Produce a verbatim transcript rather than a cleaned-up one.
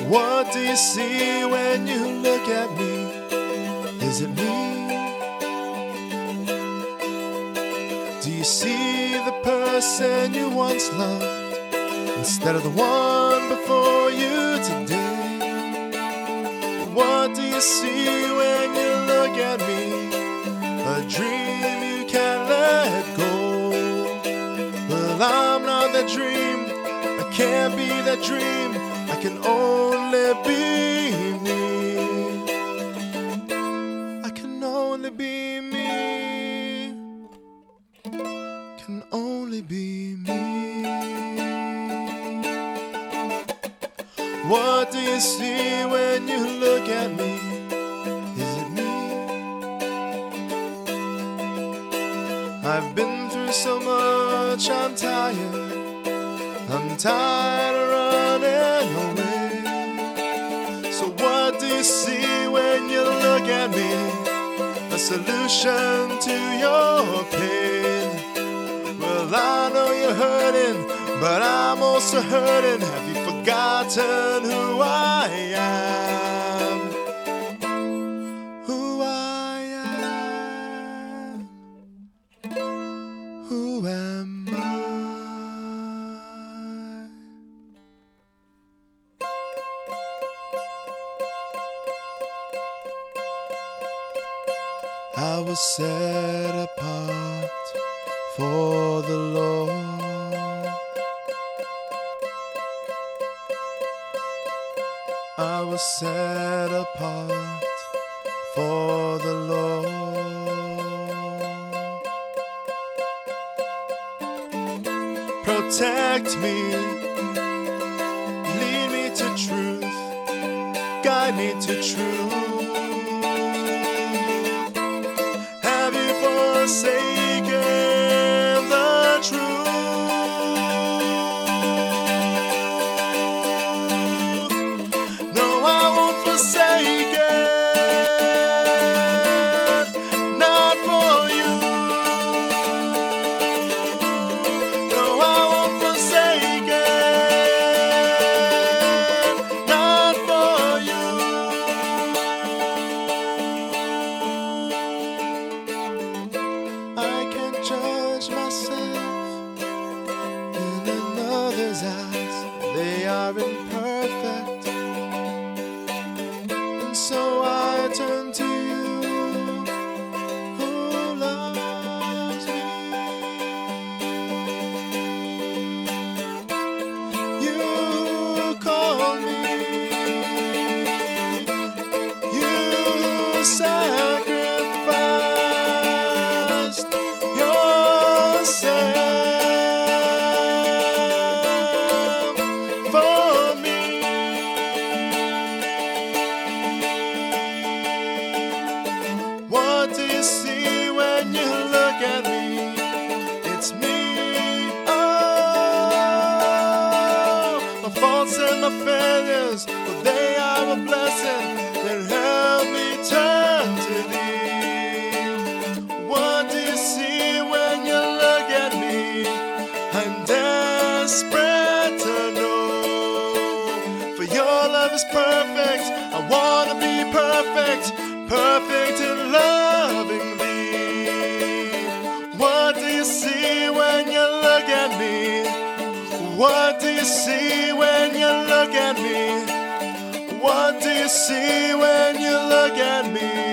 What do you see when you look at me? Is it me? Do you see the person you once loved instead of the one before you today? What do you see when you look at me? A dream you can't let go. Well, I'm not that dream. I can't be that dream. I can only be me. I can only be me. Can only be me. What do you see when you look at me? Is it me? I've been through so much, I'm tired. I'm tired of running away. So what do you see when you look at me? A solution to your pain. Well, I know you're hurting, but I'm also hurting. Have you forgotten who I am? Who I am? Who am I? I was set apart for the Lord. I was set apart for the Lord. Protect me, lead me to truth, guide me to truth. Forsaken the truth. No, I won't forsake it, not for you. No, I won't forsake it, not for you. Judge myself in another's eyes. They are imperfect, and so I turn to you, who loves me. You call me, you sacrificed for me. What do you see when you look at me? It's me. Oh, my faults and my failures, well, they are a blessing that help me turn to thee. What do you see when you look at me? I'm desperate to know, for your love is perfect. I want to be perfect, perfect in loving thee. What do you see when you look at me? What do you see when you look at me? What do you see when you look at me?